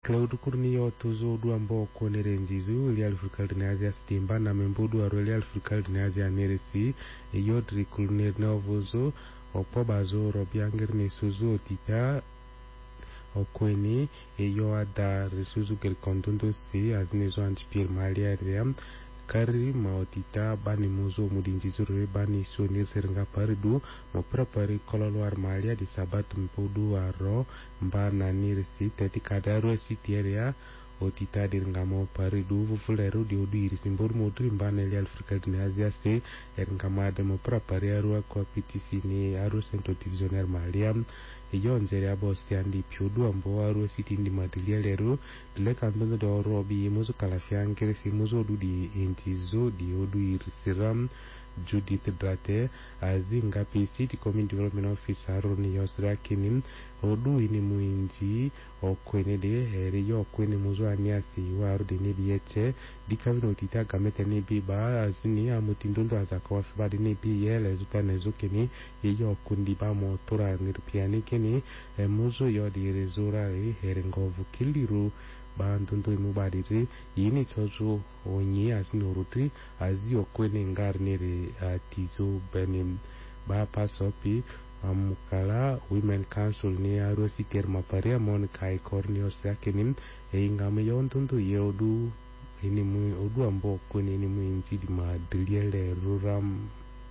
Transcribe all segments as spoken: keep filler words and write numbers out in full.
Claude Cournio tozo du ambo konere njizu ili alfurikal dinazia stimba na membudu arweli alfurikal dinazia neresi yodri kulner novozo opo bazo robianger nesuzu otita okweni eyo ada resuzu gel kondondo si aznezo antipir malia riam kari maotita bani muzo mudinjizu re bani sonir seringa paridu mo prepari kololo armalia di sabat mpudu aro mba nanirisi teti kadaru esitieria otita dirngamo paridu fufuleru di odu irisimbor modri mba neli alfrika dinazia se erngama mo prepari aru kwa pitisi ni aru sento divisioner malia iyo nzeri abo stiandi piodu ambo aru sitindi madilieleru dile kandondo de oro bi muzo kalafiangere si muzo odu di intizo di odu irisiram Judith Drate azinga P C di Community Development Officer ni yosra kinim odu ini muinji okwene de heri okwene muzo aniasi waru de nebi eche dikavino tita gamete nebi ba azini amutindondo azakawa fiba de nebi yele zuta nezukini iyo kundi ba motora nirpiani kini e muzo yo di rezora e herengovu kiliru bandondo imubadiri yini tozo onye azinorutri azi okwene ngar nere atizo benim ba pasopi amukala Women Council ni aro siter maparia mon kai cornios yakenim e ingame yondondo yodu ini mu odu ambo kwene ni mu injidi ma diliele ruram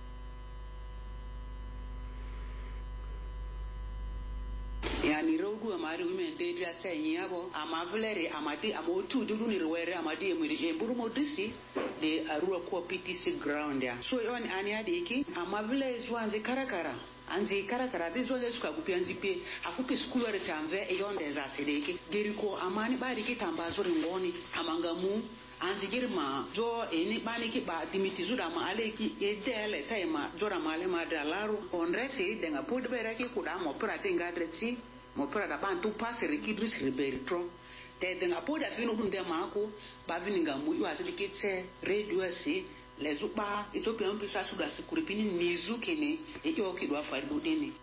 yani rogu amari women de dia tsenyabo amavleri amadi amotu dudu ni rwere amadi emuri emburu modisi de arua ko P T C ground ya so yon ani adiki amavle zwanze karakara anzi karakara bizo le suka kupia nzipe afupi skulu are sanve yonde za sedeki geriko amani bari kitambazo ngoni amangamu anzi girma jo eni bani ki ba dimiti zuda ma aleki edele taima jora male madalaru onresi denga podbera ki kuda mo prate ngadreti mo prada bantu pasere kidris riberitro te denga poda fino hunde mako ba vininga mu yu azidikete radio si lezupa Ethiopian pisa suda sikuripini nizu kene eyo kidwa faridu deni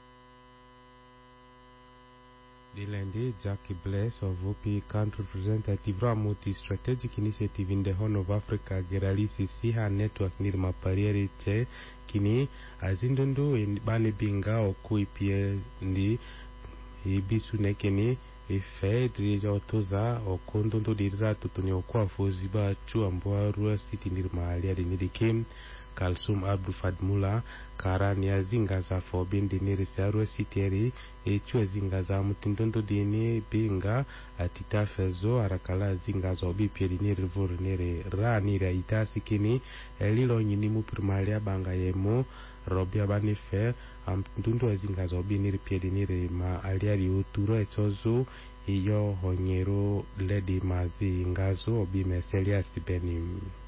Dilende Jackie Bless of O P Country Representative Ramoti Strategic Initiative in the Horn of Africa Geralisi Siha Network Nirma Pariere Che Kini Azindondo in Bani Binga Okui Pie Ndi Ibisu Nekeni Ife Drija Otoza Okondondo Dira Tutuni Okwa Foziba Chu Amboa Rua City Nirma Alia Dinidikim Kalsum Abdu Fadmula Kara Niazinga za Fobin Diniri Saru Siteri Echu Zinga za Mutindondo Dini Binga Atita Fezo Arakala Zinga za Obi Piedini Rivur Nere Ra Nira Itasi Kini Elilo Nyinimu Primalia Banga Yemo Robia Banife Amtundu Zinga za Obi Niri Piedini Ma Aliari Uturo Etozo Iyo Honyero Ledi Mazi Ngazo Obi Meselia Stibenim